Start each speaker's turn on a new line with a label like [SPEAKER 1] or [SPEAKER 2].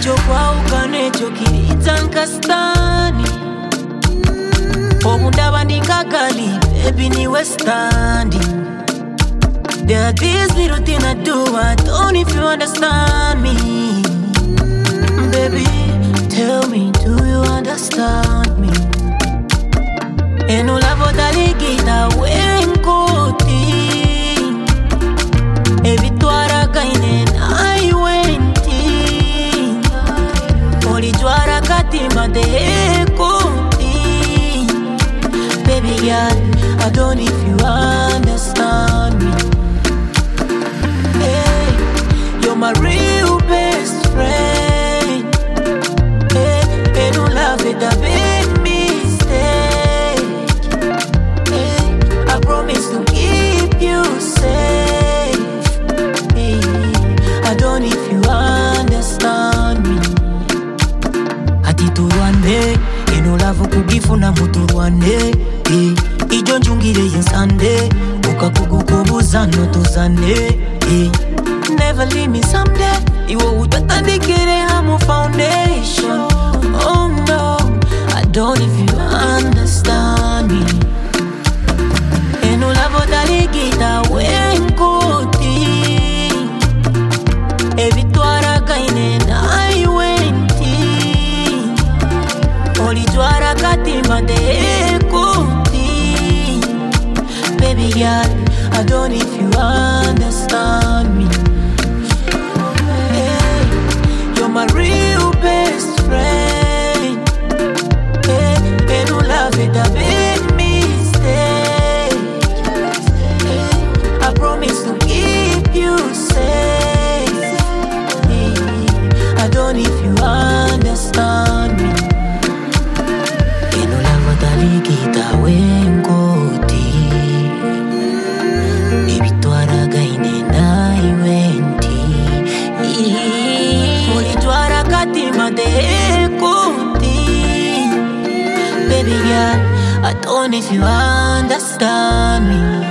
[SPEAKER 1] chokwauka necho kiriita nkastani obundaba ndingagali baby niwe standing. There are these little things I do, I don't know if you understand me. Baby, tell me, do you understand me? En un lavo daligita wenkoti e vitwara kainen ai wenti Oli jwara katima de koti. Baby girl, I don't know if you understand me. You're my real best friend. Hey, and don't love it, a big mistake. Hey, I promise to keep you safe. Hey, I don't know if you understand me. Atituruane, and don't love kugifuna muturuane. Hey, ijonjungire insande, ukakugukubuzano tuzane. Hey. Never leave me someday. Iwo utatandikire hamu foundation. Oh no, I don't know if you understand me. Eno lavo daligita wenkoti e vitwara kaine nai wenti Oli jwara katima de koti. Baby girl, I don't know if you understand me. You're my real best friend. Hey, and don't love it, a big mistake. Hey, I promise to keep you safe. Hey, I don't know if you understand me. And don't love it, daligita wenkoti e vitwara kaine nai wenti Katima de koti. Baby girl, I don't know if you understand me.